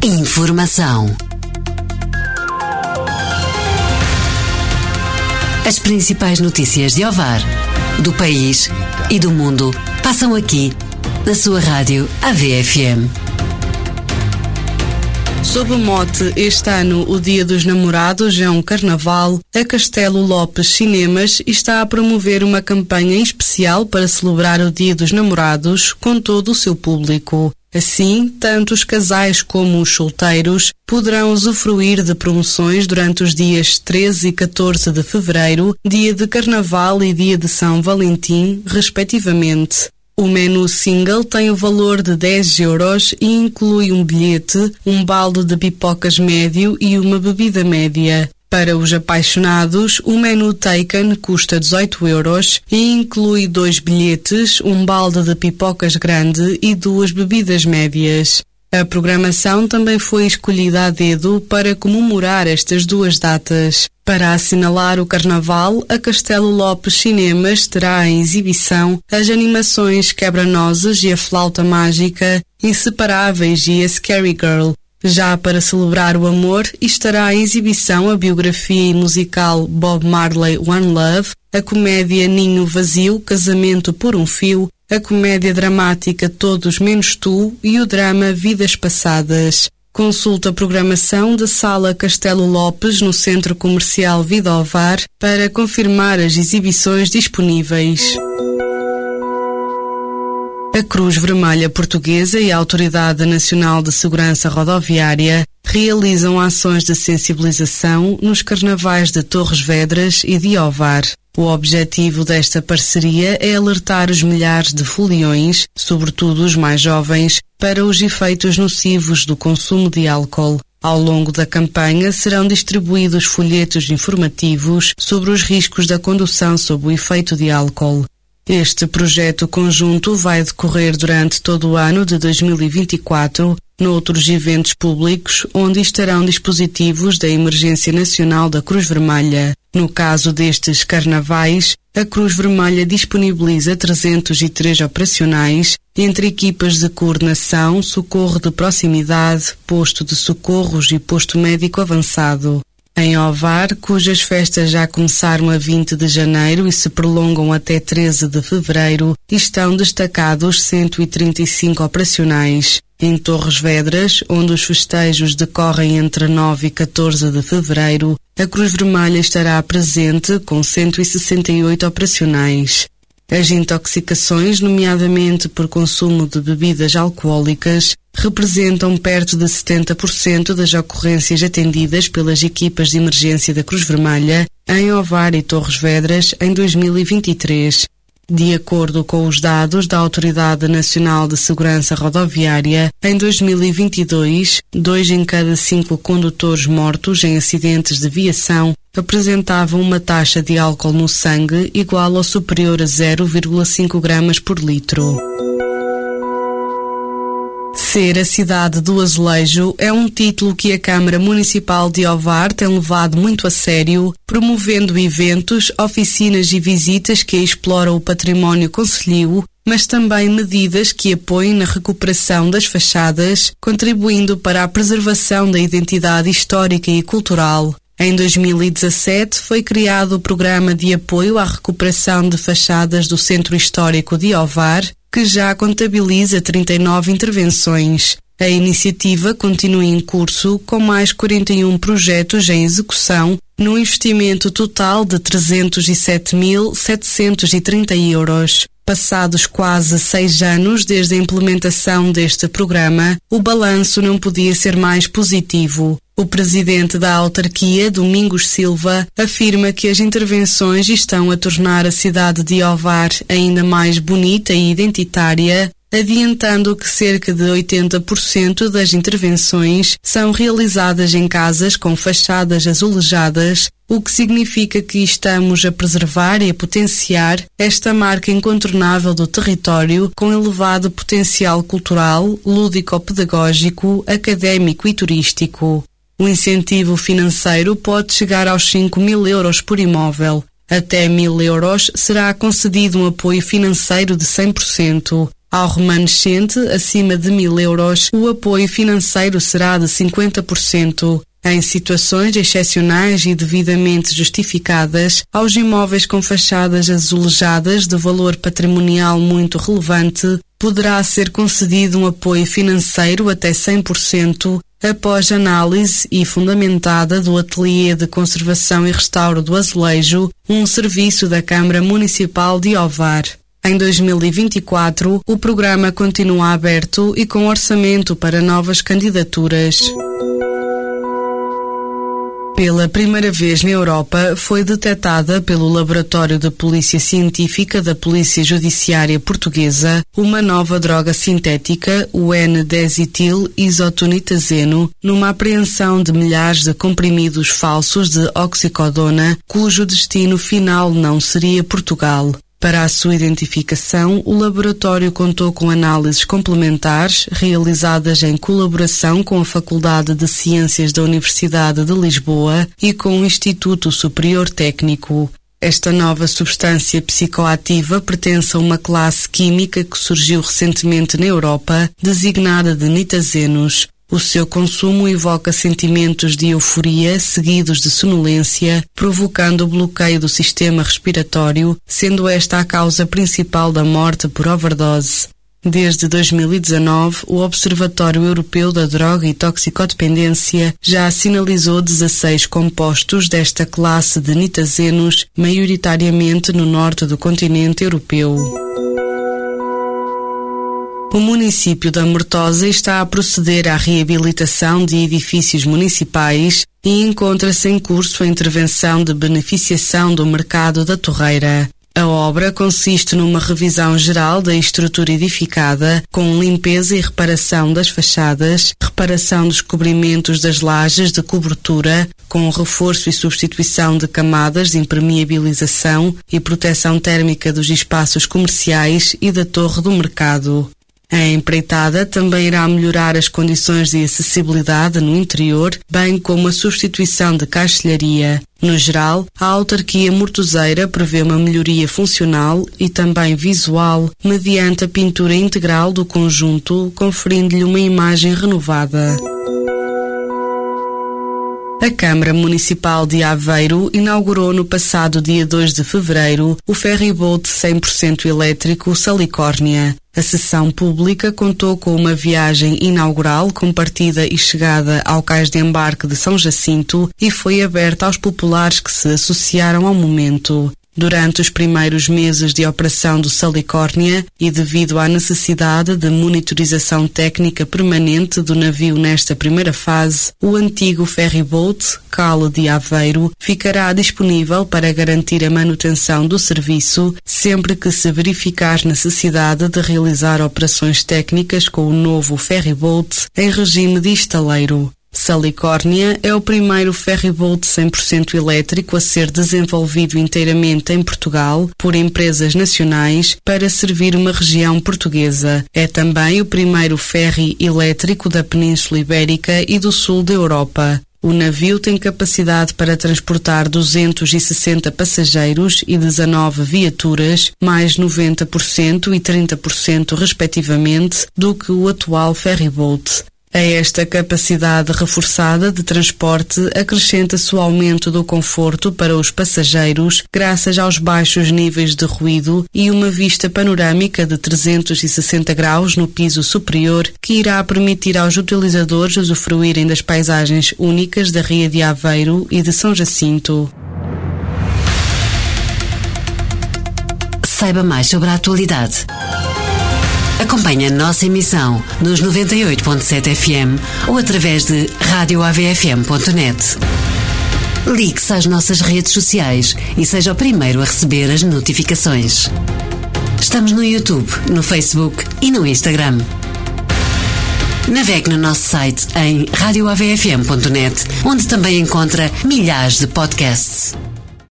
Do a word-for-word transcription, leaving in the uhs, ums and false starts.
Informação. As principais notícias de Ovar, do país e do mundo passam aqui, na sua rádio A V F M. Sob o mote "Este ano o Dia dos Namorados é um Carnaval", a Castelo Lopes Cinemas está a promover uma campanha especial para celebrar o Dia dos Namorados com todo o seu público. Assim, tanto os casais como os solteiros poderão usufruir de promoções durante os dias treze e catorze de fevereiro, dia de Carnaval e dia de São Valentim, respectivamente. O menu single tem o valor de dez euros e inclui um bilhete, um balde de pipocas médio e uma bebida média. Para os apaixonados, o menu Taken custa dezoito euros e inclui dois bilhetes, um balde de pipocas grande e duas bebidas médias. A programação também foi escolhida a dedo para comemorar estas duas datas. Para assinalar o Carnaval, a Castelo Lopes Cinemas terá em exibição as animações Quebra-Nozes e a Flauta Mágica, Inseparáveis e a Scary Girl. Já para celebrar o amor, estará em exibição a biografia e musical Bob Marley One Love, a comédia Ninho Vazio, Casamento por um Fio, a comédia dramática Todos Menos Tu e o drama Vidas Passadas. Consulte a programação da Sala Castelo Lopes no Centro Comercial Vida Ovar para confirmar as exibições disponíveis. A Cruz Vermelha Portuguesa e a Autoridade Nacional de Segurança Rodoviária realizam ações de sensibilização nos carnavais de Torres Vedras e de Ovar. O objetivo desta parceria é alertar os milhares de foliões, sobretudo os mais jovens, para os efeitos nocivos do consumo de álcool. Ao longo da campanha serão distribuídos folhetos informativos sobre os riscos da condução sob o efeito de álcool. Este projeto conjunto vai decorrer durante todo o ano de dois mil e vinte e quatro, noutros eventos públicos, onde estarão dispositivos da Emergência Nacional da Cruz Vermelha. No caso destes carnavais, a Cruz Vermelha disponibiliza trezentos e três operacionais, entre equipas de coordenação, socorro de proximidade, posto de socorros e posto médico avançado. Em Ovar, cujas festas já começaram a vinte de janeiro e se prolongam até treze de fevereiro, estão destacados cento e trinta e cinco operacionais. Em Torres Vedras, onde os festejos decorrem entre nove e catorze de fevereiro, a Cruz Vermelha estará presente com cento e sessenta e oito operacionais. As intoxicações, nomeadamente por consumo de bebidas alcoólicas, representam perto de setenta por cento das ocorrências atendidas pelas equipas de emergência da Cruz Vermelha em Ovar e Torres Vedras em dois mil e vinte e três. De acordo com os dados da Autoridade Nacional de Segurança Rodoviária, em dois mil e vinte e dois, dois em cada cinco condutores mortos em acidentes de viação apresentavam uma taxa de álcool no sangue igual ou superior a zero vírgula cinco gramas por litro. Ser a cidade do azulejo é um título que a Câmara Municipal de Ovar tem levado muito a sério, promovendo eventos, oficinas e visitas que exploram o património concelhio, mas também medidas que apoiem na recuperação das fachadas, contribuindo para a preservação da identidade histórica e cultural. Em dois mil e dezassete foi criado o Programa de Apoio à Recuperação de Fachadas do Centro Histórico de Ovar, que já contabiliza trinta e nove intervenções. A iniciativa continua em curso, com mais quarenta e um projetos em execução, num investimento total de trezentos e sete mil setecentos e trinta euros. Passados quase seis anos desde a implementação deste programa, o balanço não podia ser mais positivo. O presidente da autarquia, Domingos Silva, afirma que as intervenções estão a tornar a cidade de Ovar ainda mais bonita e identitária, adiantando que cerca de oitenta por cento das intervenções são realizadas em casas com fachadas azulejadas, o que significa que estamos a preservar e a potenciar esta marca incontornável do território com elevado potencial cultural, lúdico-pedagógico, académico e turístico. O incentivo financeiro pode chegar aos cinco mil euros por imóvel. Até mil euros será concedido um apoio financeiro de cem por cento. Ao remanescente, acima de mil euros, o apoio financeiro será de cinquenta por cento. Em situações excepcionais e devidamente justificadas, aos imóveis com fachadas azulejadas de valor patrimonial muito relevante, poderá ser concedido um apoio financeiro até cem por cento, após análise e fundamentada do Ateliê de Conservação e Restauro do Azulejo, um serviço da Câmara Municipal de Ovar. Em dois mil e vinte e quatro, o programa continua aberto e com orçamento para novas candidaturas. Pela primeira vez na Europa, foi detetada pelo Laboratório de Polícia Científica da Polícia Judiciária Portuguesa uma nova droga sintética, o N dez etil isotonitazeno, numa apreensão de milhares de comprimidos falsos de oxicodona, cujo destino final não seria Portugal. Para a sua identificação, o laboratório contou com análises complementares realizadas em colaboração com a Faculdade de Ciências da Universidade de Lisboa e com o Instituto Superior Técnico. Esta nova substância psicoativa pertence a uma classe química que surgiu recentemente na Europa, designada de nitazenos. O seu consumo evoca sentimentos de euforia seguidos de sonolência, provocando o bloqueio do sistema respiratório, sendo esta a causa principal da morte por overdose. Desde dois mil e dezanove, o Observatório Europeu da Droga e Toxicodependência já sinalizou dezasseis compostos desta classe de nitazenos, maioritariamente no norte do continente europeu. O município da Mortosa está a proceder à reabilitação de edifícios municipais e encontra-se em curso a intervenção de beneficiação do mercado da Torreira. A obra consiste numa revisão geral da estrutura edificada, com limpeza e reparação das fachadas, reparação dos cobrimentos das lajes de cobertura, com reforço e substituição de camadas de impermeabilização e proteção térmica dos espaços comerciais e da torre do mercado. A empreitada também irá melhorar as condições de acessibilidade no interior, bem como a substituição de caixilharia. No geral, a autarquia mortoseira prevê uma melhoria funcional e também visual, mediante a pintura integral do conjunto, conferindo-lhe uma imagem renovada. A Câmara Municipal de Aveiro inaugurou no passado dia dois de fevereiro o ferryboat cem por cento elétrico Salicórnia. A sessão pública contou com uma viagem inaugural com partida e chegada ao cais de embarque de São Jacinto e foi aberta aos populares que se associaram ao momento. Durante os primeiros meses de operação do Salicórnia e devido à necessidade de monitorização técnica permanente do navio nesta primeira fase, o antigo ferryboat, Cale de Aveiro, ficará disponível para garantir a manutenção do serviço sempre que se verificar necessidade de realizar operações técnicas com o novo ferryboat em regime de estaleiro. Salicórnia é o primeiro ferryboat cem por cento elétrico a ser desenvolvido inteiramente em Portugal por empresas nacionais para servir uma região portuguesa. É também o primeiro ferry elétrico da Península Ibérica e do sul da Europa. O navio tem capacidade para transportar duzentos e sessenta passageiros e dezanove viaturas, mais noventa por cento e trinta por cento respectivamente do que o atual ferryboat. A esta capacidade reforçada de transporte acrescenta-se o aumento do conforto para os passageiros graças aos baixos níveis de ruído e uma vista panorâmica de trezentos e sessenta graus no piso superior que irá permitir aos utilizadores usufruírem das paisagens únicas da Ria de Aveiro e de São Jacinto. Saiba mais sobre a atualidade. Acompanhe a nossa emissão nos noventa e oito ponto sete F M ou através de rádio A V F M ponto net. Ligue-se às nossas redes sociais e seja o primeiro a receber as notificações. Estamos no YouTube, no Facebook e no Instagram. Navegue no nosso site em rádio A V F M ponto net, onde também encontra milhares de podcasts.